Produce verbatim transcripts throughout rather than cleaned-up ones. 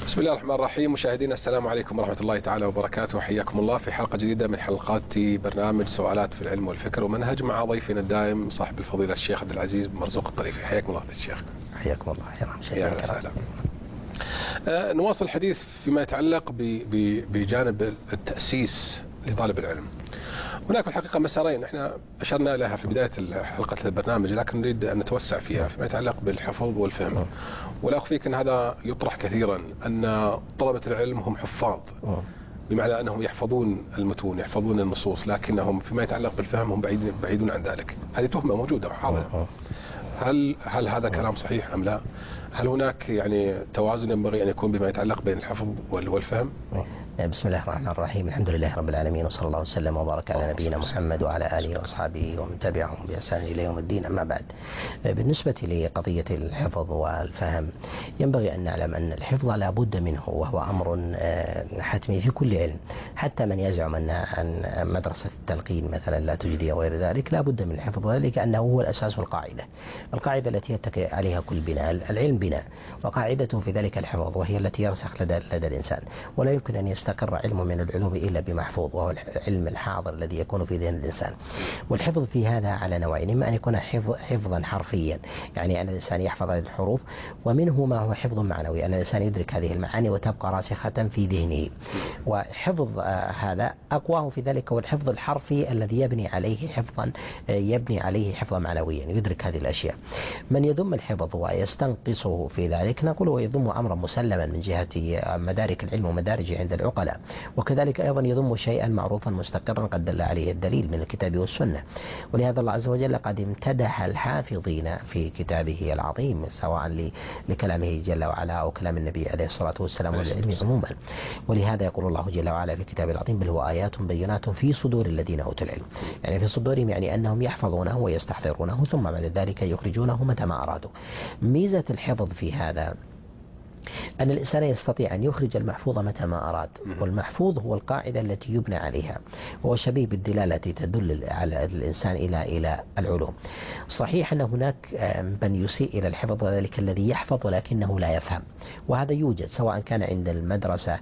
بسم الله الرحمن الرحيم. مشاهدينا السلام عليكم ورحمة الله تعالى وبركاته، حياكم الله في حلقة جديدة من حلقات برنامج سؤالات في العلم والفكر ومنهج، مع ضيفنا الدائم صاحب الفضيلة الشيخ عبد العزيز بن مرزوق الطريفي. حياكم الله الشيخ. حياكم الله. يا هلا. آه نواصل الحديث فيما يتعلق بجانب التأسيس لطالب العلم. هناك في الحقيقة مسارين احنا أشرنا لها في بداية حلقة البرنامج، لكن نريد أن نتوسع فيها فيما يتعلق بالحفظ والفهم. ولا أخفيك أن هذا يطرح كثيرا، أن طلبة العلم هم حفاظ، بمعنى أنهم يحفظون المتون، يحفظون النصوص، لكنهم فيما يتعلق بالفهم هم بعيدون بعيدون عن ذلك. هذه تهمة موجودة وحاضرة. هل هل هذا كلام صحيح أم لا؟ هل هناك يعني توازن ينبغي أن يكون بما يتعلق بين الحفظ والفهم؟ بسم الله الرحمن الرحيم. الحمد لله رب العالمين، وصلى الله وسلم وبارك على نبينا محمد وعلى آله وأصحابه ومن تبعهم بإحسان إلى يوم الدين. أما بعد، بالنسبة لقضية الحفظ والفهم، ينبغي أن نعلم أن الحفظ لا بد منه، وهو أمر حتمي في كل علم. حتى من يزعم أن مدرسة التلقين مثلا لا تجدي وغير ذلك، لا بد من الحفظ، وذلك أنه هو الأساس والقاعدة، القاعدة التي يتكئ عليها كل بناء. العلم بناء، وقاعدته في ذلك الحفظ، وهي التي يرسخ لدى, لدى الإنسان. ولا يمكن أن يستقر علم من العلوم إلا بمحفوظ، وهو العلم الحاضر الذي يكون في ذهن الإنسان. والحفظ في هذا على نوعين: إما أن يكون حفظ حفظا حرفيا، يعني أن الإنسان يحفظ هذه الحروف، ومنه ما هو حفظ معنوي، أن الإنسان يدرك هذه المعاني وتبقى راسخة في ذهنه. وحفظ آه هذا أقواه في ذلك هو الحفظ الحرفي الذي يبني عليه حفظا آه يبني عليه حفظا معنويا، يدرك هذه الأشياء. من يذم الحفظ ويستنقصه في ذلك، نقول هو يذم أمرا مسلما من جهة مدارك العلم ومدارجه عند العقلاء، وكذلك أيضا يضم شيئا معروفا مستقرا قد دل عليه الدليل من الكتاب والسنة. ولهذا الله عز وجل قد امتدح الحافظين في كتابه العظيم، سواء لكلامه جل وعلا أو كلام النبي عليه الصلاة والسلام والعلم عموما. ولهذا يقول الله جل وعلا في كتابه العظيم: بل هو آيات بينات في صدور الذين أوتوا العلم. يعني في صدورهم، يعني أنهم يحفظونه ويستحضرونه، ثم بعد ذلك يخرجونه متى ما أرادوا. ميزة الحفظ في هذا أن الإنسان يستطيع أن يخرج المحفوظ متى ما أراد، والمحفوظ هو القاعدة التي يبنى عليها، وهو شبيه بالدلالة التي تدل على الإنسان إلى إلى العلوم. صحيح أن هناك من يسيء إلى الحفظ، وذلك الذي يحفظ ولكنه لا يفهم، وهذا يوجد سواء كان عند المدرسة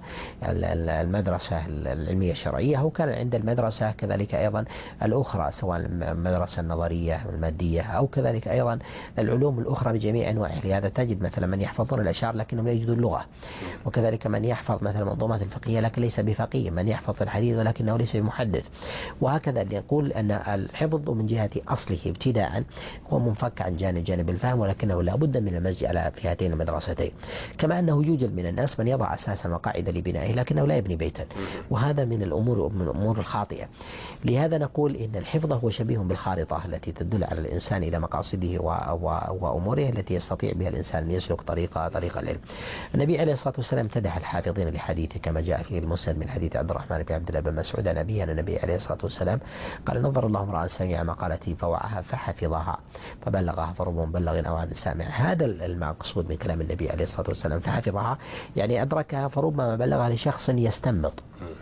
المدرسة العلمية الشرعية، أو كان عند المدرسة كذلك أيضا الأخرى، سواء المدرسة النظرية المادية، أو كذلك أيضا العلوم الأخرى بجميع أنواعها. لهذا تجد مثلا من يحفظون الأشعار لكنهم لا يجدون اللغة، وكذلك من يحفظ مثلا المنظومات الفقهية لكن ليس بفقيه، من يحفظ الحديث ولكنه ليس بمحدث، وهكذا. يقول أن الحفظ من جهة أصله ابتداء هو منفك عن جانب جانب الفهم، ولكنه لا بد من المزج على في هاتين المدرستين. كما أنه يوجد من الناس من يضع أساسا وقاعدة لبنائه لكنه لا يبني بيتا، وهذا من الأمور من الأمور الخاطئة. لهذا نقول إن الحفظ هو شبيه بالخارطة التي تدل على الإنسان إلى مقاصده وأموره التي يستطيع بها الإنسان أن يسلك طريق طريق العلم. النبي عليه الصلاة والسلام امتدح الحافظين لحديثه كما جاء في المسند من حديث عبد الرحمن بن عبد الله بن مسعود عن أبيه أن النبي عليه الصلاة والسلام قال: نظر الله امرأ سمع مقالتي فوعاها فحفظها فبلغها، فرب مبلغ أو عن سامع. هذا المقصود من كلام النبي عليه الصلاة والسلام، فحفظها يعني أدركها، فربما بلغها لشخص يستنبط.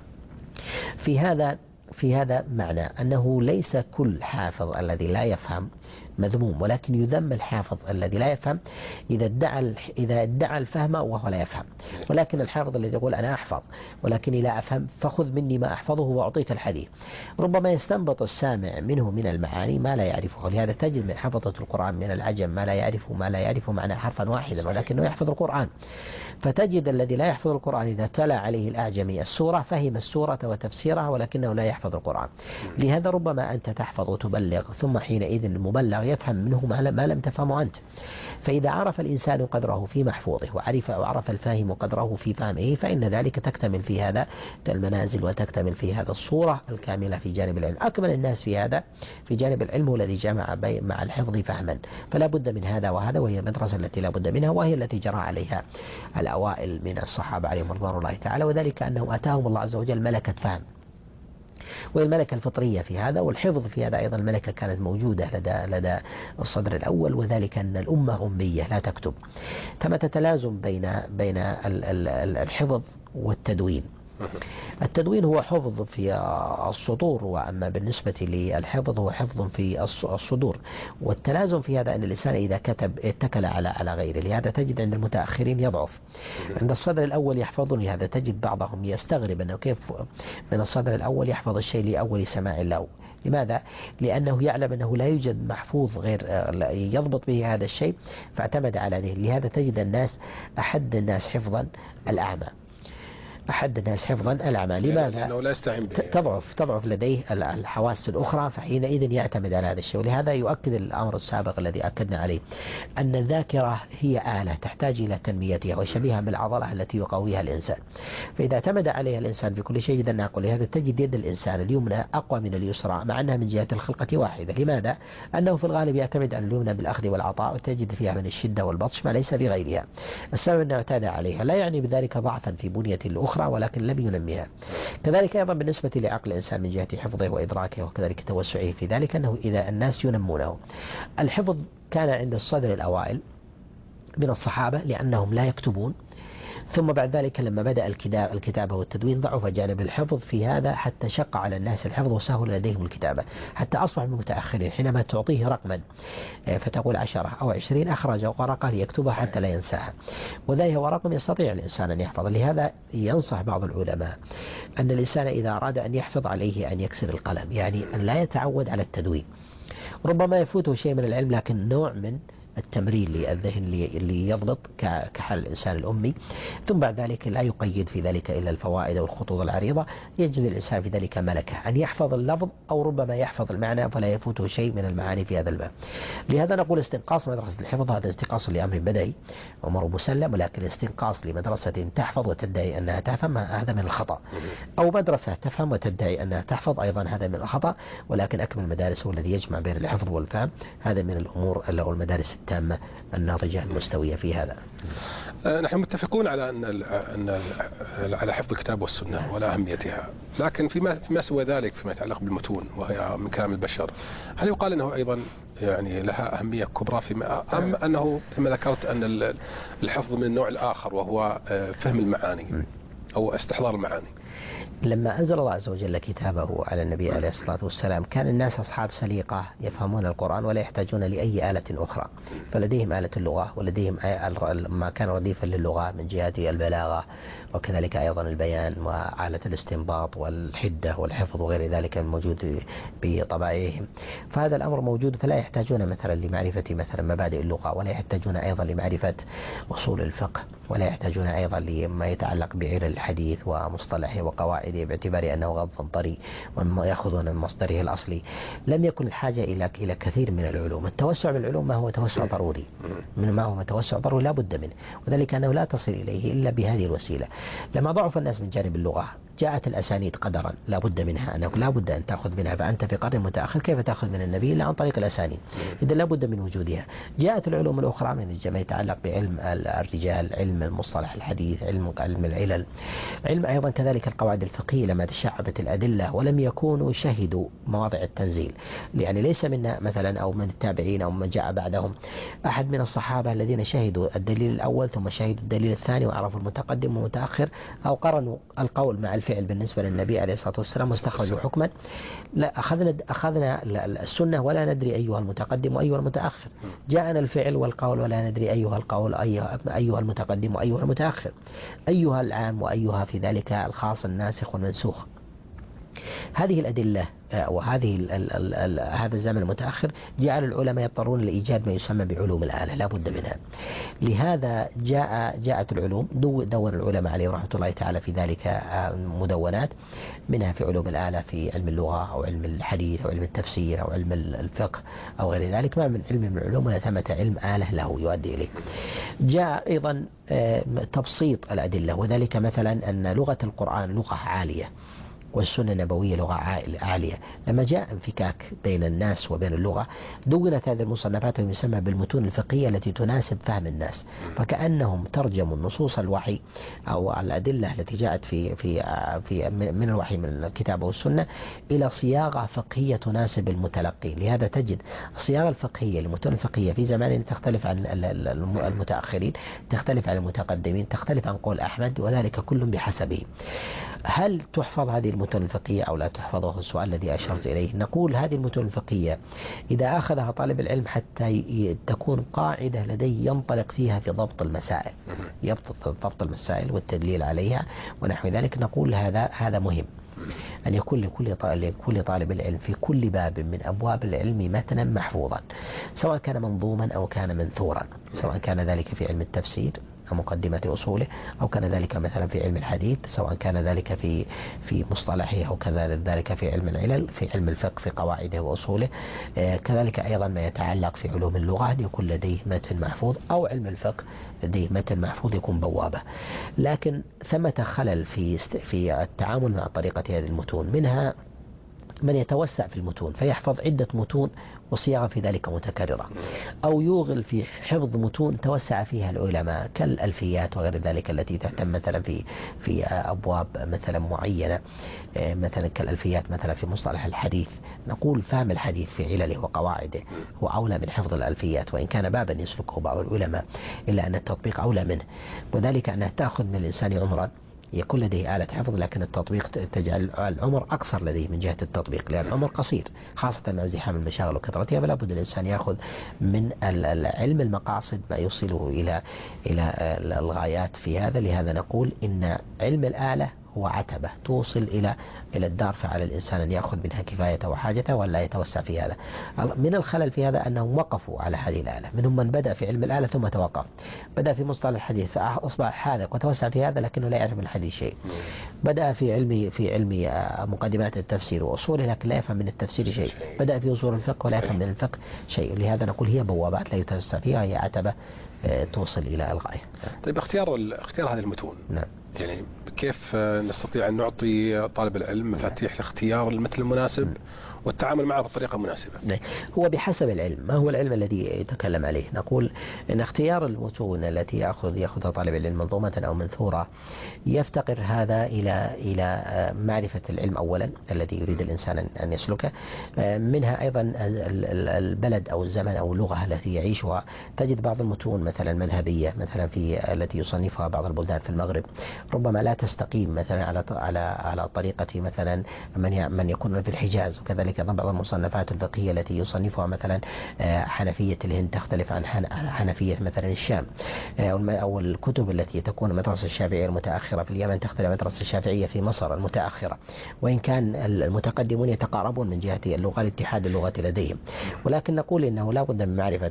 في هذا في هذا معنى أنه ليس كل حافظ الذي لا يفهم مذموم، ولكن يذم الحافظ الذي لا يفهم إذا ادعى إذا ادعى الفهم وهو لا يفهم. ولكن الحافظ الذي يقول أنا أحفظ ولكني لا أفهم فخذ مني ما أحفظه وأعطيك الحديث، ربما يستنبط السامع منه من المعاني ما لا يعرفه. لهذا تجد من حفظة القرآن من العجم ما لا يعرف ما لا يعرف معنى حرفا واحدا ولكنه يحفظ القرآن. فتجد الذي لا يحفظ القرآن إذا تلا عليه الأعجمي السورة فهم السورة وتفسيرها ولكنه لا يحفظ القرآن. لهذا ربما أنت تحفظ وتبلغ، ثم حينئذ المبلغ يفهم منه ما لم تفهمه أنت. فإذا عرف الإنسان قدره في محفوظه وعرف وعرف الفاهم قدره في فهمه، فإن ذلك تكتمل في هذا المنازل وتكتمل في هذا الصورة الكاملة في جانب العلم. أكمل الناس في هذا في جانب العلم الذي جمع مع الحفظ فهما، فلا بد من هذا وهذا، وهي المدرسة التي لا بد منها، وهي التي جرى عليها الأوائل من الصحابة عليهم رضوان الله تعالى، وذلك أنهم أتاهم الله عز وجل ملكة فهم، والملكة الفطرية في هذا. والحفظ في هذا أيضا الملكة كانت موجودة لدى لدى الصدر الأول، وذلك أن الأمة أمية لا تكتب. ثمة تلازم بين بين الحفظ والتدوين. التدوين هو حفظ في السطور، وأما بالنسبة للحفظ هو حفظ في الصدور. والتلازم في هذا أن الإنسان إذا كتب اتكل على على غيره، لهذا تجد عند المتأخرين يضعف. عند الصدر الأول يحفظون، لهذا تجد بعضهم يستغرب أنه كيف من الصدر الأول يحفظ الشيء لأول سماع له. لماذا؟ لأنه يعلم أنه لا يوجد محفوظ غير يضبط به هذا الشيء، فاعتمد على ذلك. لهذا تجد الناس أحد الناس حفظا الأعمى، أحد الناس حفظا الأعمى. لماذا؟ لأنه لا يستعين به، تضعف تضعف لديه الحواس الأخرى، فحينئذ يعتمد على هذا الشيء. ولهذا يؤكد الأمر السابق الذي أكدنا عليه أن الذاكرة هي آلة تحتاج إلى تنميتها، وشبيهة بالعضلة التي يقويها الإنسان. فإذا اعتمد عليها الإنسان في كل شيء جدا نقول، لهذا تجد يد الإنسان اليمنى أقوى من اليسرى، مع أنها من جهة الخلقة واحدة. لماذا؟ أنه في الغالب يعتمد على اليمنى بالأخذ والعطاء، وتجد فيها من الشدة والبطش ما ليس في غيرها. السبب أنه اعتاد عليها، لا يعني بذلك ضعفا في بنية الأخرى، ولكن لم ينميها. كذلك أيضا بالنسبة لعقل الإنسان من جهة حفظه وإدراكه وكذلك توسعه في ذلك، أنه إذا الناس ينمونه. الحفظ كان عند الصدر الأوائل من الصحابة لأنهم لا يكتبون، ثم بعد ذلك لما بدأ الكتابة والتدوين ضعف جانب الحفظ في هذا، حتى شق على الناس الحفظ وسهل لديهم الكتابة، حتى أصبح من المتأخرين حينما تعطيه رقما فتقول عشرة أو عشرين أخرج ورقة ليكتبها حتى لا ينساها، وذلك هو رقم يستطيع الإنسان أن يحفظ. لهذا ينصح بعض العلماء أن الإنسان إذا أراد أن يحفظ عليه أن يكسر القلم، يعني أن لا يتعود على التدوين. ربما يفوته شيء من العلم، لكن نوع من التمرين للذهن اللي يضبط كحال الإنسان الأمي. ثم بعد ذلك لا يقيد في ذلك إلا الفوائد والخطوط العريضة، يجد الإنسان في ذلك ملكة أن يحفظ اللفظ أو ربما يحفظ المعنى، فلا يفوته شيء من المعاني في هذا الباب. لهذا نقول استنقاص مدرسة الحفظ هذا استنقاص لأمر بدعي وأمر مسلم، ولكن استنقاص لمدرسة تحفظ وتدعي أنها تفهم هذا من الخطأ، أو مدرسة تفهم وتدعي أنها تحفظ أيضا هذا من الخطأ. ولكن أكمل المدارس هو الذي يجمع بين الحفظ والفهم، هذا من الأمور أو المدارس التامة الناضجة المستوية في هذا. نحن متفقون على أن أن على حفظ الكتاب والسنة ولا أهميتها، لكن فيما فيما سوى ذلك فيما يتعلق بالمتون وهي من كلام البشر، هل يقال أنه أيضا يعني لها أهمية كبرى فيما أم أنه كما ذكرت أن الحفظ من النوع الآخر وهو فهم المعاني أو استحضار المعاني؟ لما أنزل الله عز وجل كتابه على النبي عليه الصلاة والسلام كان الناس أصحاب سليقة يفهمون القرآن ولا يحتاجون لأي آلة أخرى، فلديهم آلة اللغة ولديهم ما كان رديفا للغة من جهة البلاغة وكذلك أيضا البيان وآلة الاستنباط والحدة والحفظ وغير ذلك موجود بطبائعهم. فهذا الأمر موجود، فلا يحتاجون مثلا لمعرفة مثلا مبادئ اللغة، ولا يحتاجون أيضا لمعرفة أصول الفقه، ولا يحتاجون أيضا لما يتعلق بعلل الحديث ومصطلحه وقواعده باعتبار أنه غض طري وما يأخذون من مصدره الأصلي. لم يكن الحاجة إلى إلى كثير من العلوم. التوسع بالعلوم ما هو توسع ضروري، من ما هو توسع ضروري لا بد منه، وذلك أنه لا تصل إليه إلا بهذه الوسيلة. لما ضعف الناس من جانب اللغة جاءت الأسانيد قدرا لا بد منها، أنه لا بد أن تأخذ منها، فأنت في قرن متأخر كيف تأخذ من النبي إلا عن طريق الأسانيد، إذا لا بد من وجودها. جاءت العلوم الأخرى من ما يتعلق بعلم الرجال، علم المصطلح الحديث، علم علم العلل، علم أيضا كذلك القواعد الفقهية لما تشعبت الأدلة ولم يكونوا شهدوا مواضع التنزيل. يعني ليس منا مثلا أو من التابعين أو من جاء بعدهم أحد من الصحابة الذين شهدوا الدليل الأول ثم شهدوا الدليل الثاني وعرفوا المتقدم والمتأخر، أو قرنوا القول مع الفعل بالنسبة للنبي عليه الصلاة والسلام واستخرجوا حكما. لا أخذنا أخذنا السنة ولا ندري أيها المتقدم وأيها المتأخر، جاءنا الفعل والقول ولا ندري أيها القول أيها, أيها المتقدم وأيها المتأخر، أيها العام وأيها في ذلك الخاص الناسخ والمنسوخ. هذه الأدلة وهذه ال ال ال هذا الزمن المتأخر جعل العلماء يضطرون لإيجاد ما يسمى بعلوم الآلة لا بد منها. لهذا جاء جاءت العلوم، دون العلماء عليه رحمة الله تعالى في ذلك مدونات، منها في علوم الآلة في علم اللغة أو علم الحديث أو علم التفسير أو علم الفقه أو غير ذلك، ما من علم من العلوم ولا ثمة علم آلة له يؤدي إليه. جاء أيضا تبسيط الأدلة، وذلك مثلا أن لغة القرآن لغة عالية والسنة النبوية لغة عالية. لما جاء انفكاك بين الناس وبين اللغة دونت هذه المصنفات وما يسمى بالمتون الفقهية التي تناسب فهم الناس، فكأنهم ترجموا نصوص الوحي أو الأدلة التي جاءت في في في من الوحي من الكتاب والسنة إلى صياغة فقهية تناسب المتلقي. لهذا تجد الصياغة الفقهية للمتون الفقهية في زماننا تختلف عن المتأخرين، تختلف عن المتقدمين، تختلف عن قول أحمد، وذلك كل بحسبه. هل تحفظ هذه المتون الفقهية أو لا تحفظ؟ هو السؤال الذي أشرت إليه. نقول هذه المتون الفقهية إذا أخذها طالب العلم حتى تكون قاعدة لديه ينطلق فيها في ضبط المسائل، يضبط ضبط المسائل والتدليل عليها ونحو ذلك، نقول هذا هذا مهم أن يكون لكل لكل طالب العلم في كل باب من أبواب العلم متنا محفوظا، سواء كان منظوما أو كان منثورا، سواء كان ذلك في علم التفسير مقدمة أصوله، أو كان ذلك مثلا في علم الحديث، سواء كان ذلك في في مصطلحه، أو كذلك في علم العلل، في علم الفقه في قواعده وأصوله، كذلك أيضا ما يتعلق في علوم اللغة يكون لديه متن محفوظ، أو علم الفقه لديه متن محفوظ يكون بوابة. لكن ثمة خلل في في التعامل مع طريقة هذه المتون، منها من يتوسع في المتون فيحفظ عدة متون وصياغة في ذلك متكررة، أو يوغل في حفظ متون توسع فيها العلماء كالألفيات وغير ذلك التي تهتم مثلا في في أبواب مثلا معينة، مثلا كالألفيات مثلا في مصطلح الحديث. نقول فهم الحديث في علله وقواعده هو أولى من حفظ الألفيات، وإن كان بابا يسلكه بعض العلماء إلا أن التطبيق أولى منه، وذلك أنها تأخذ من الإنسان عمرا يكون لديه آلة حفظ، لكن التطبيق تجعل العمر أقصر لديه من جهة التطبيق، لأن العمر قصير خاصة مع ازدحام المشاغل وكثرتها، فلا بد الإنسان يأخذ من العلم المقاصد ما يوصله إلى إلى الغايات في هذا. لهذا نقول إن علم الآلة هو عتبة توصل إلى إلى الدار، فعلى الإنسان أن يأخذ منها كفايته وحاجته ولا يتوسع في هذا. من الخلل في هذا أنهم وقفوا على هذه الآلة، منهم من بدأ في علم الآلة ثم توقف، بدأ في مصطلح الحديث فأصبح حاذق وتوسع في هذا لكنه لا يعرف من الحديث شيء، بدأ في علم في علم مقدمات التفسير وأصوله لكن لا يفهم من التفسير شيء، بدأ في أصول الفقه ولا يفهم من الفقه شيء. لهذا نقول هي بوابات لا يتوسع فيها، هي عتبة توصل إلى الغاية. طيب اختيار اختيار هذه المتون، نعم، يعني كيف نستطيع أن نعطي طالب العلم مفاتيح لاختيار المثل المناسب والتعامل معه بطريقة مناسبة؟ هو بحسب العلم. ما هو العلم الذي يتكلم عليه؟ نقول أن اختيار المتون التي يأخذ يأخذها طالب العلم منظومة أو منثورة يفتقر هذا إلى إلى معرفة العلم أولا الذي يريد الإنسان أن يسلكه، منها أيضا البلد أو الزمن أو اللغة التي يعيشها. تجد بعض المتون مثلا مذهبية مثلا في التي يصنفها بعض البلدان في المغرب ربما لا تستقيم مثلا على على على طريقة مثلا من من يكون في الحجاز، وكذلك بعض المصنفات الفقهية التي يصنفها مثلا حنفية الهند تختلف عن حنفية مثلا الشام، أو الكتب التي تكون مدرسة الشافعية المتأخرة في اليمن تختلف عن مدرسة الشافعية في مصر المتأخرة، وإن كان المتقدمون يتقاربون من جهة اللغة الاتحاد اللغة لديهم. ولكن نقول إنه لا بد من معرفة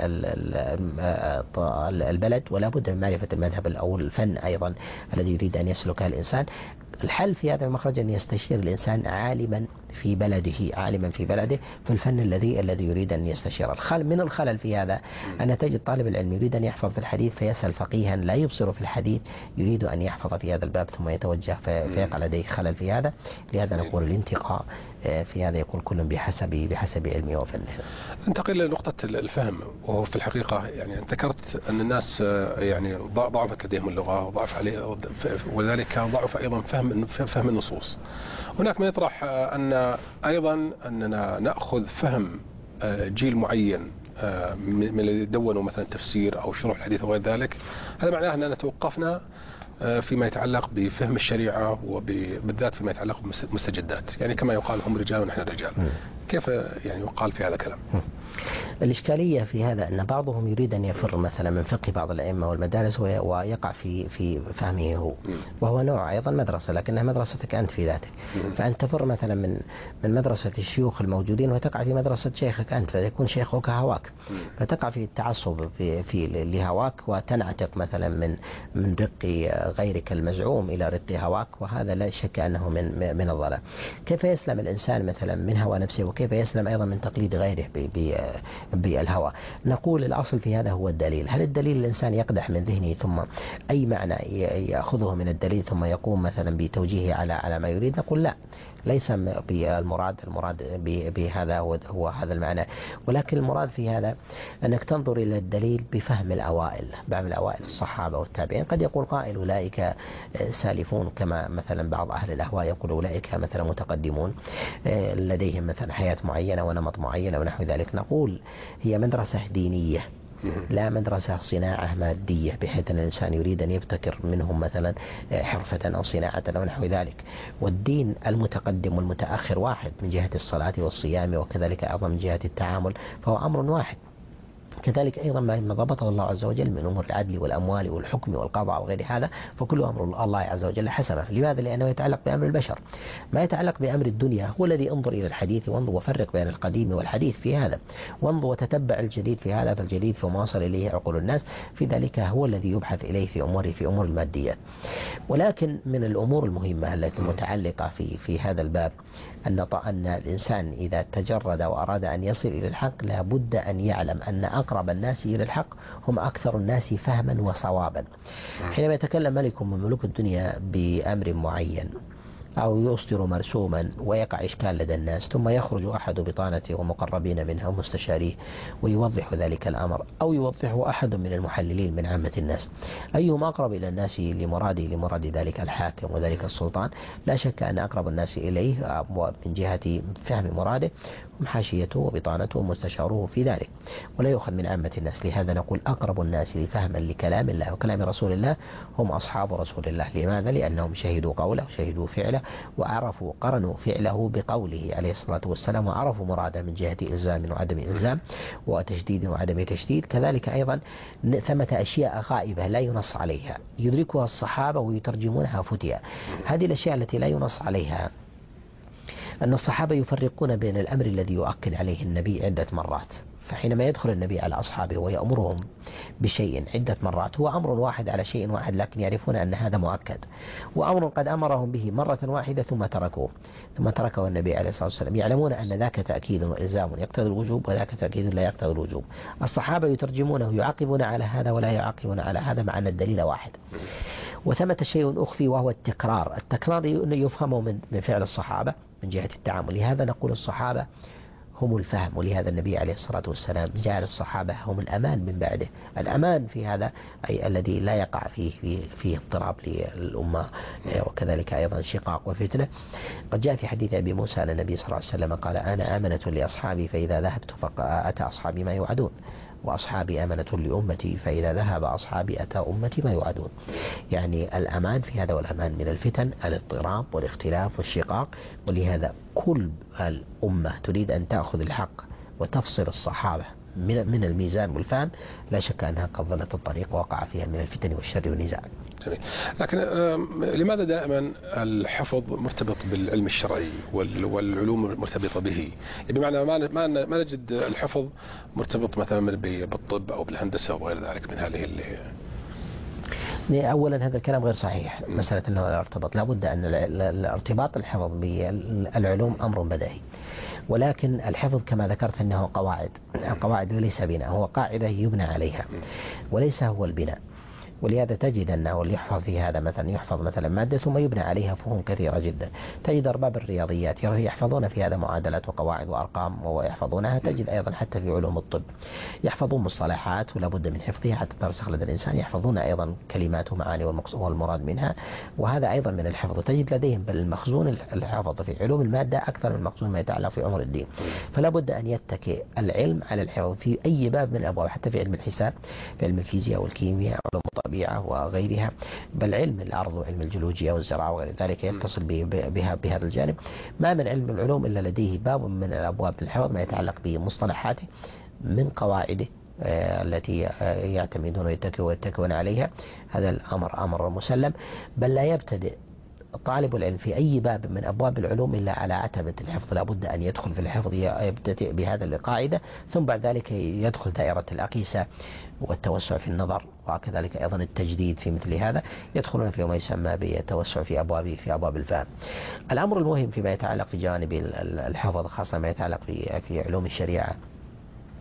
البلد ولا بد من معرفة المذهب أو الفن أيضا الذي يريد أن يسلكها الإنسان. الحل في هذا المخرج أن يستشير الإنسان عالما في بلده عالما في بلده في الفن الذي الذي يريد أن يستشير. الخل من الخلل في هذا أن تجد طالب العلم يريد أن يحفظ في الحديث فيسأل فقيها لا يبصر في الحديث يريد أن يحفظ في هذا الباب ثم يتوجه فيقع لديه خلل في هذا. لهذا نقول الانتقاء في هذا يكون كل بحسب بحسب علمه وفنه. انتقل لنقطة الفهم، وهو في الحقيقة يعني ذكرت أن الناس يعني ضعفت لديهم اللغة وضعف عليه، وذلك ضعف أيضا فهم فهم النصوص. هناك ما يطرح أن أيضا أننا نأخذ فهم جيل معين من الذي دونوا مثلا تفسير أو شروح الحديث وغير ذلك، هذا معناه أننا توقفنا فيما يتعلق بفهم الشريعة وبالذات فيما يتعلق بالمستجدات، يعني كما يقال هم رجال ونحن رجال. كيف يعني يقال في هذا الكلام؟ الإشكالية في هذا أن بعضهم يريد أن يفر مثلا من فقه بعض الأئمة والمدارس ويقع في في فهمه هو، وهو نوع أيضا مدرسة لكنها مدرستك أنت في ذاتك، فأنت تفر مثلا من من مدرسة الشيوخ الموجودين وتقع في مدرسة شيخك أنت، فيكون شيخك هواك، فتقع في التعصب في في لهواك وتنعتق مثلا من من رق غيرك المزعوم إلى رق هواك، وهذا لا شك أنه من من الضلال. كيف يسلم الإنسان مثلا من هوى نفسه، وكيف يسلم أيضا من تقليد غيره بالهوى. نقول الأصل في هذا هو الدليل. هل الدليل الإنسان يقدح من ذهنه ثم أي معنى يأخذه من الدليل ثم يقوم مثلا بتوجيهه على على ما يريد؟ نقول لا، ليس بالمراد المراد بهذا هو, هو هذا المعنى، ولكن المراد في هذا أنك تنظر إلى الدليل بفهم الأوائل، بفهم الأوائل الصحابة والتابعين. قد يقول قائل أولئك سالفون، كما مثلا بعض أهل الأهواء يقول أولئك مثلا متقدمون لديهم مثلا حياة معينة ونمط معين ونحو ذلك. نقول هي مدرسة دينية لا مدرسة صناعة مادية، بحيث أن الإنسان يريد أن يبتكر منهم مثلا حرفة أو صناعة أو نحو ذلك. والدين المتقدم والمتأخر واحد من جهة الصلاة والصيام، وكذلك أيضا من جهة التعامل، فهو أمر واحد. كذلك أيضا ما ضبطه الله عز وجل من أمور العدل والأموال والحكم والقضاء وغير هذا، فكل أمر الله عز وجل حسنة. لماذا؟ لأنه يتعلق بأمر البشر. ما يتعلق بأمر الدنيا هو الذي انظر إلى الحديث وانظر وفرق بين القديم والحديث في هذا، وانظر وتتبع الجديد في هذا، فالجديد فما وصل إليه عقول الناس في ذلك هو الذي يبحث إليه في أمور في أمور الماديات. ولكن من الأمور المهمة التي متعلقة في في هذا الباب أن أن الإنسان إذا تجرد وأراد أن يصل إلى الحق لا بد أن يعلم أن أقرب الناس إلى الحق هم أكثر الناس فهما وصوابا. حينما يتكلم ملك من ملوك الدنيا بأمر معين أو يصدر مرسوما ويقع إشكال لدى الناس، ثم يخرج أحد بطانته ومقربين منها ومستشاريه ويوضح ذلك الأمر، أو يوضحه أحد من المحللين من عامة الناس، أيهم أقرب إلى الناس لمراده لمراد ذلك الحاكم وذلك السلطان؟ لا شك أن أقرب الناس إليه من جهة فهم مراده هم حاشيته وبطانته ومستشاره في ذلك، ولا يؤخذ من عامة الناس. لهذا نقول أقرب الناس لفهما لكلام الله وكلام رسول الله هم أصحاب رسول الله. لماذا؟ لأنهم شهدوا قوله وشهدوا فعله وعرفوا قرنوا فعله بقوله عليه الصلاة والسلام، وعرفوا مراده من جهة إلزام وعدم إلزام وتشديد وعدم تشديد. كذلك أيضا ثمة أشياء غائبة لا ينص عليها يدركها الصحابة ويترجمونها فتيا. هذه الأشياء التي لا ينص عليها أن الصحابة يفرقون بين الأمر الذي يؤكد عليه النبي عدة مرات، فحينما يدخل النبي على أصحابه ويأمرهم بشيء عدة مرات هو أمر واحد على شيء واحد، لكن يعرفون أن هذا مؤكد، وأمر قد أمرهم به مرة واحدة ثم تركوه ثم تركه النبي عليه الصلاة والسلام، يعلمون أن ذاك تأكيد وإلزام يقتضي الوجوب وذاك تأكيد لا يقتضي الوجوب. الصحابة يترجمونه يعاقبون على هذا ولا يعاقبون على هذا، مع أن الدليل واحد. وثمة شيء أخفي وهو التكرار. التكرار يفهم من من فعل الصحابة من جهة التعامل. لهذا نقول الصحابة هم الفهم، ولهذا النبي عليه الصلاة والسلام جعل الصحابة هم الأمان من بعده. الأمان في هذا أي الذي لا يقع فيه فيه, فيه اضطراب للأمة وكذلك أيضا شقاق وفتنة. قد جاء في حديث أبي موسى أن النبي صلى الله عليه وسلم قال أنا آمنة لأصحابي فإذا ذهبت فأتى أصحابي ما يوعدون، وأصحابي أمنة لأمتي فإذا ذهب أصحابي أتى أمتي ما يوعدون. يعني الأمان في هذا، والأمان من الفتن الاضطراب والاختلاف والشقاق. ولهذا كل الأمة تريد أن تأخذ الحق وتفصل الصحابة من من الميزان والفهم، لا شك أنها قد ضلت الطريق ووقع فيها من الفتن والشر والنزاع. لكن لماذا دائما الحفظ مرتبط بالعلم الشرعي والعلوم مرتبطة به؟ بمعنى ما ما ما نجد الحفظ مرتبط مثلا بالطب أو بالهندسة أو غير ذلك من هذه اللي أولا هذا الكلام غير صحيح. مسألة أنه لا ارتبط، لا بد أن الارتباط الحفظ بالعلوم أمر بديهي، ولكن الحفظ كما ذكرت أنه قواعد. القواعد ليس بناء، هو قاعدة يبنى عليها وليس هو البناء. ولهذا تجد أنه اللي يحفظ في هذا مثلا يحفظ مثلا مادة ثم يبنى عليها فهوم كثيرة جدا. تجد أرباب الرياضيات يحفظون في هذا معادلات وقواعد وأرقام ويحفظونها. تجد أيضا حتى في علوم الطب يحفظون مصطلحات ولا بد من حفظها حتى ترسخ لدى الإنسان، يحفظون أيضا كلمات ومعاني والمراد منها، وهذا أيضا من الحفظ. تجد لديهم بل المخزون الحفظ في علوم المادة أكثر من مخزون ما يتعلق في أمر الدين. فلا بد أن يتكئ العلم على الحفظ في أي باب من الأبواب، حتى في علم الحساب، في علم الفيزياء والكيمياء علوم الطبيعة وغيرها، بل علم الأرض وعلم الجيولوجيا والزراعة وغير ذلك يتصل بها بهذا الجانب. ما من علم العلوم إلا لديه باب من الأبواب الحفظ ما يتعلق بمصطلحاته من قواعده التي يعتمدون ويتكون عليها. هذا الأمر أمر مسلم، بل لا يبتدئ طالب العلم في أي باب من أبواب العلوم إلا على عتبة الحفظ. لا بد أن يدخل في الحفظ يبتدئ بهذا القاعدة، ثم بعد ذلك يدخل دائرة الأقيسة والتوسع في النظر، وكذلك أيضا التجديد في مثل هذا، يدخلون في ما يسمى بالتوسع في أبواب في أبواب الفهم. الأمر المهم فيما يتعلق في جانب الحفظ خاصة ما يتعلق في في علوم الشريعة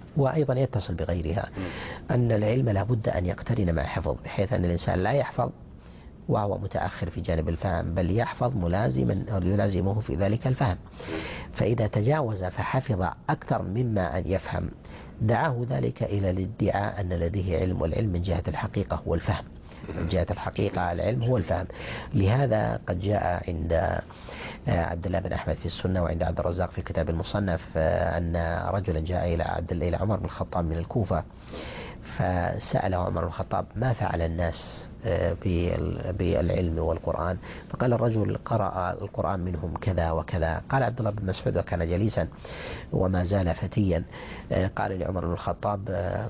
وأيضا يتصل بغيرها أن العلم لابد أن يقترن مع حفظ، بحيث أن الإنسان لا يحفظ وهو متأخر في جانب الفهم، بل يحفظ ملازما أو يلازمه في ذلك الفهم. فإذا تجاوز فحفظ أكثر مما أن يفهم دعاه ذلك إلى الادعاء أن لديه علم، والعلم من جهة الحقيقة هو الفهم، من جهة الحقيقة العلم هو الفهم. لهذا قد جاء عند عبد الله بن أحمد في السنة وعند عبد الرزاق في كتاب المصنف أن رجلا جاء إلى عبد الله إلى عمر بن الخطاب من الكوفة، فسأله عمر بن الخطاب ما فعل الناس بالعلم والقرآن، فقال الرجل قرأ القرآن منهم كذا وكذا. قال عبد الله بن مسعود وكان جليسا وما زال فتيا، قال لعمر بن الخطاب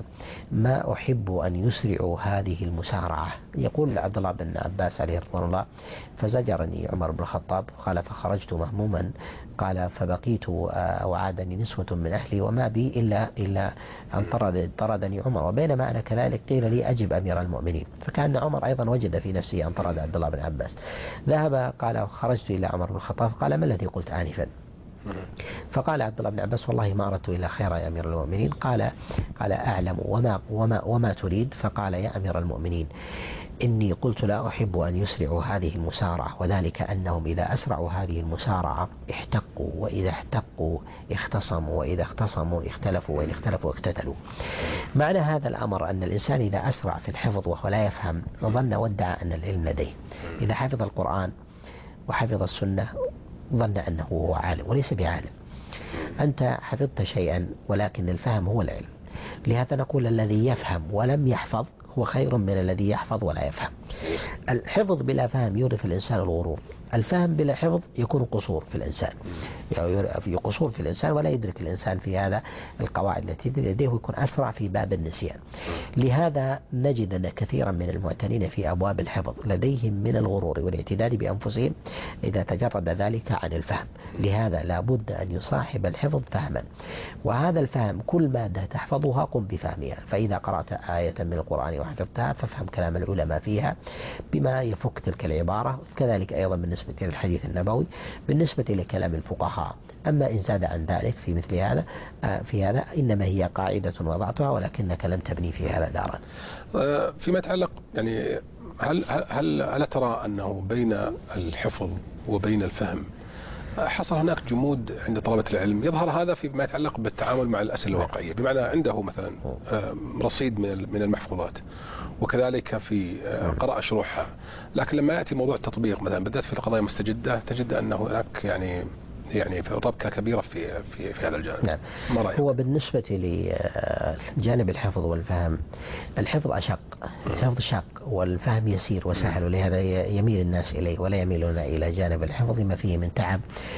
ما أحب أن يسرعوا هذه المسارعة. يقول عبد الله بن عباس عليه رضوان الله فزجرني عمر بن الخطاب، قال فخرجت مهموما، قال فبقيت وعادني نسوة من أهلي وما بي إلا إلا أن طرد طردني عمر، وبينما أنا كذلك قيل لي أجب أمير المؤمنين، فكان عمر أيضا وجد في نفسه أن طرد عبد الله بن عباس. ذهب قال خرجت إلى عمر بن الخطاب قال ما الذي قلت آنفا؟ فقال عبد الله بن عباس والله ما أردت إلا خير يا أمير المؤمنين. قال قال أعلم وما, وما, وما تريد؟ فقال يا أمير المؤمنين إني قلت لا أحب أن يسرعوا هذه المسارعة، وذلك أنهم إذا أسرعوا هذه المسارعة احتقوا، وإذا احتقوا اختصموا، وإذا اختصموا اختلفوا، وإن اختلفوا اقتتلوا. معنى هذا الأمر أن الإنسان إذا أسرع في الحفظ وهو لا يفهم ظن وادعى أن العلم لديه. إذا حفظ القرآن وحفظ السنة ظن أنه هو عالم وليس بعالم. أنت حفظت شيئا ولكن الفهم هو العلم. لهذا نقول الذي يفهم ولم يحفظ هو خير من الذي يحفظ ولا يفهم. الحفظ بلا فهم يورث الإنسان الغرور، الفهم بلا حفظ يكون قصور في الإنسان، يعني قصور في الإنسان ولا يدرك الإنسان في هذا القواعد التي لديه، ويكون أسرع في باب النسيان. لهذا نجد أن كثيرا من المعتنين في أبواب الحفظ لديهم من الغرور والاعتداد بأنفسهم إذا تجرد ذلك عن الفهم. لهذا لا بد أن يصاحب الحفظ فهما، وهذا الفهم كل مادة تحفظها قم بفهمها. فإذا قرأت آية من القرآن وحفظتها فافهم كلام العلماء فيها بما يفك تلك العبارة، كذلك أيضا بالنسبة إلى الحديث النبوي، بالنسبة لكلام الفقهاء. أما إن زاد عن ذلك في مثل هذا في هذا إنما هي قاعدة وضعتها ولكنك لم تبني في هذا دارا. فيما يتعلق يعني هل هل هل ترى أنه بين الحفظ وبين الفهم حصل هناك جمود عند طلبة العلم؟ يظهر هذا فيما يتعلق بالتعامل مع الأسئلة الواقعية، بمعنى عنده مثلا رصيد من المحفوظات وكذلك في قراءة شروحها، لكن لما يأتي موضوع التطبيق مثلا بالذات في القضايا المستجدة تجد أنه هناك يعني يعني في ربكة كبيرة في في في هذا الجانب. نعم. ما رأيك؟ هو بالنسبة لجانب الحفظ والفهم، الحفظ أشق، الحفظ شق والفهم يسير وسهل، ولهذا يميل الناس إليه ولا يميلون إلى جانب الحفظ ما فيه من تعب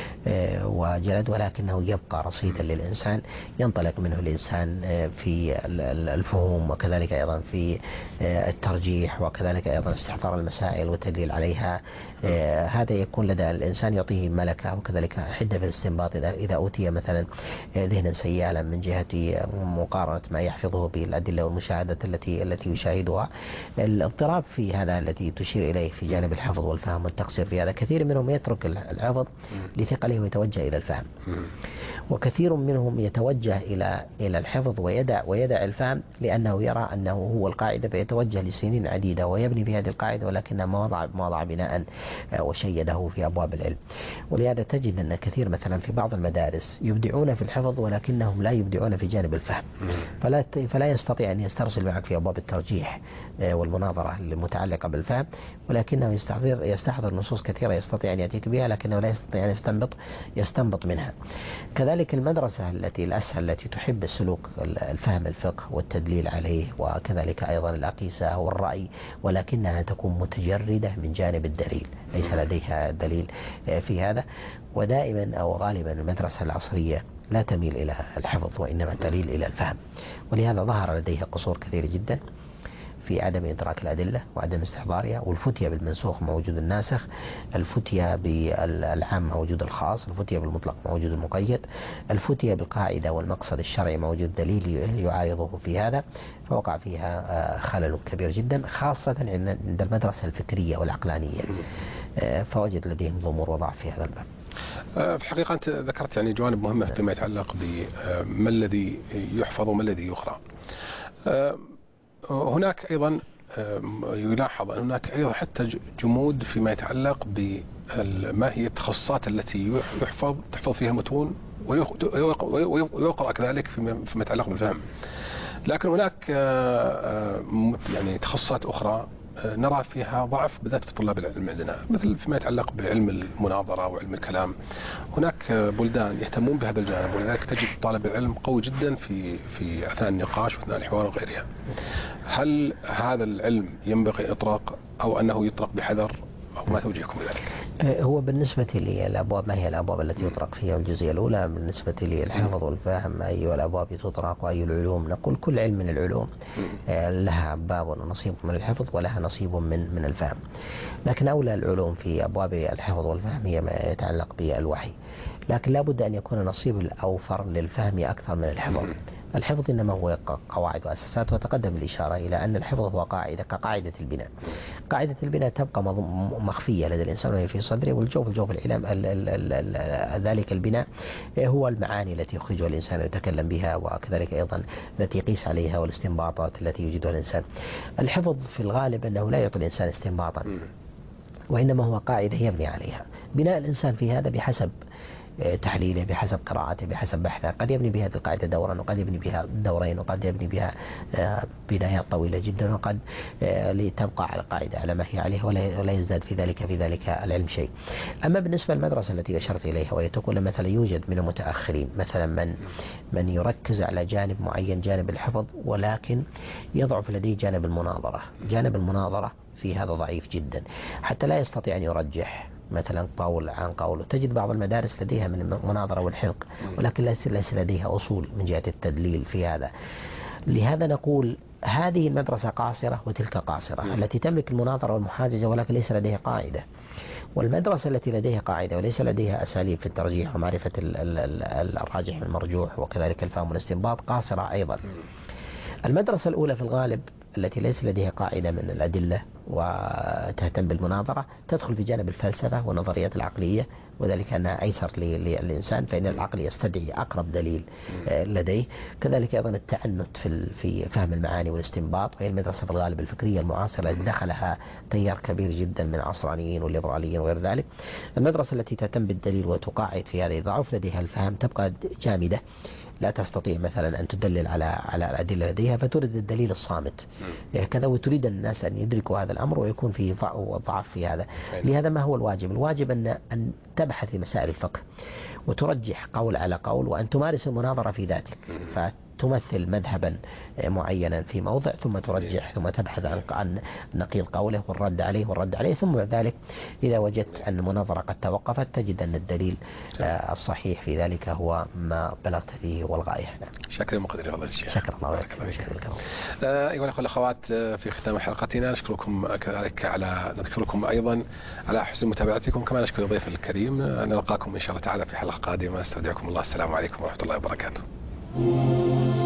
وجلد، ولكنه يبقى رصيدا للإنسان ينطلق منه الإنسان في الفهوم، وكذلك أيضا في الترجيح، وكذلك أيضا استحضار المسائل والتدليل عليها. هذا يكون لدى الإنسان يعطيه ملكة، وكذلك حدة في الاستنباط إذا أوتي مثلا ذهنا سيالا من جهة مقارنة ما يحفظه بالأدلة والمشاهدة التي التي يشاهدها. الاضطراب في هذا الذي تشير إليه في جانب الحفظ والفهم والتقصير في هذا، كثير منهم يترك الحفظ لثقله ويتوجه إلى الفهم، وكثير منهم يتوجه إلى إلى الحفظ ويدع ويدع الفهم لأنه يرى أنه هو القاعدة، فيتوجه لسنين عديدة ويبني في هذه القاعدة، ولكن ما وضع ما وضع بناء وشيده في أبواب العلم. ولهذا تجد أن كثير مثلا في بعض المدارس يبدعون في الحفظ ولكنهم لا يبدعون في جانب الفهم، فلا فلا يستطيع أن يسترسل معك في أبواب الترجيح والمناظرة المتعلقة بالفهم، ولكنه يستحضر يستحضر نصوص كثيرة يستطيع أن يأتيك بها، لكنه لا يستطيع أن يستنبط يستنبط منها. كذلك المدرسة التي الأسهل التي تحب السلوك الفهم الفقه والتدليل عليه، وكذلك أيضا الأقيسة والرأي، ولكنها تكون متجردة من جانب الدليل، ليس لديها دليل في هذا. ودائما أو غالبا المدرسة العصرية لا تميل إلى الحفظ وإنما تميل إلى الفهم، ولهذا ظهر لديها قصور كثير جدا في عدم إدراك الأدلة وعدم استحضارها، والفتية بالمنسوخ مع وجود الناسخ، الفتية بالعام مع وجود الخاص، الفتية بالمطلق مع وجود المقيد، الفتية بالقاعدة والمقصد الشرعي مع وجود دليل يعارضه في هذا، فوقع فيها خلل كبير جدا، خاصة عند المدرسة الفكرية والعقلانية، فوجد لديهم ضمور وضعف في هذا الباب. في الحقيقة أنت ذكرت يعني جوانب مهمة فيما يتعلق بما الذي يحفظ وما الذي يقرأ. هناك أيضا يلاحظ أن هناك أيضا حتى جمود فيما يتعلق بما هي التخصصات التي يحفظ تحفظ فيها متون ويقرأ كذلك فيما يتعلق بالفهم. لكن هناك يعني تخصصات أخرى نرى فيها ضعف بالذات في طلاب العلم عندنا، مثل فيما يتعلق بعلم المناظرة وعلم الكلام. هناك بلدان يهتمون بهذا الجانب، ولذلك تجد طالب العلم قوي جدا في في أثناء النقاش وأثناء الحوار وغيرها. هل هذا العلم ينبغي إطلاق أو أنه يطلق بحذر، أو ما توجيهكم بذلك؟ هو بالنسبة لي الأبواب، ما هي الأبواب التي يطرق فيها؟ الجزئية الأولى بالنسبة لي الحفظ والفهم، أي الأبواب تطرق وأي العلوم؟ نقول كل علم من العلوم لها باب ونصيب من الحفظ ولها نصيب من من الفهم، لكن أولى العلوم في أبواب الحفظ والفهم هي ما يتعلق بالوحي، لكن لا بد أن يكون نصيب الأوفر للفهم أكثر من الحفظ. الحفظ إنما هو قواعد وأساسات، وتقدم الإشارة إلى أن الحفظ هو قاعدة كقاعدة البناء. قاعدة البناء تبقى مخفية لدى الإنسان وهي في صدره، والجوف الجوف العلم ذلك البناء هو المعاني التي يخرجها الإنسان ويتكلم بها، وكذلك أيضا التي يقيس عليها والاستنباطات التي يجدها الإنسان. الحفظ في الغالب أنه لا يعطي الإنسان استنباطا، وإنما هو قاعدة يبني عليها. بناء الإنسان في هذا بحسب تحليله، بحسب قراءته، بحسب بحثه. قد يبني بهذه القاعدة دورا، وقد يبني بها دورين، وقد يبني بها بنايات طويلة جدا، وقد لتبقى على قاعدة على ما هي عليه ولا يزداد في ذلك في ذلك العلم شيء. أما بالنسبة للمدرسة التي أشرت إليها، وهي تقول مثلا يوجد من المتأخرين مثلا من من يركز على جانب معين، جانب الحفظ، ولكن يضعف لديه جانب المناظرة. جانب المناظرة في هذا ضعيف جدا، حتى لا يستطيع أن يرجح مثلا قول عن قول. تجد بعض المدارس لديها من المناظرة والحلق، ولكن ليس لديها أصول من جهة التدليل في هذا. لهذا نقول هذه المدرسة قاصرة وتلك قاصرة، التي تملك المناظرة والمحاججة ولكن ليس لديها قاعدة. والمدرسة التي لديها قاعدة وليس لديها أساليب في الترجيح ومعرفة الراجح والمرجوح وكذلك الفهم والاستنباط قاصرة أيضا. المدرسة الأولى في الغالب التي ليس لديها قاعدة من الأدلة وتهتم بالمناظرة تدخل في جانب الفلسفة والنظريات العقلية، وذلك أنها أيسر للإنسان، فإن العقل يستدعي أقرب دليل لديه. كذلك أيضا التعنت في في فهم المعاني والاستنباط، وهي المدرسة في الغالب الفكرية المعاصرة التي دخلها تيار كبير جدا من العصرانيين والليبراليين وغير ذلك. المدرسة التي تهتم بالدليل وتقاعد في هذه ضعف لديها الفهم تبقى جامدة، لا تستطيع مثلا أن تدلل على على الأدلة لديها، فتريد الدليل الصامت كذا، وتريد الناس أن يدركوا هذا الأمر ويكون فيه ضعف في هذا. لهذا ما هو الواجب؟ الواجب أن أن تبحث في مسائل الفقه وترجح قول على قول، وأن تمارس المناظرة في ذاتك، فتمثل مذهبا معينا في موضع ثم ترجح ثم تبحث عن عن نقيض قوله والرد عليه والرد عليه، ثم بعد ذلك إذا وجدت أن المناظرة قد توقفت تجد أن الدليل الصحيح في ذلك هو ما بلغت فيه والغاية. شكرا مقدر الله الشيخ. شكرا الله لك. أيها الأخوة والأخوات، في ختام حلقتنا نشكركم كذلك على نذكركم أيضا على حسن متابعتكم، كما نشكر الضيف الكريم. نلقاكم إن شاء الله تعالى في حلقة قادمة. استودعكم الله، السلام عليكم ورحمة الله وبركاته.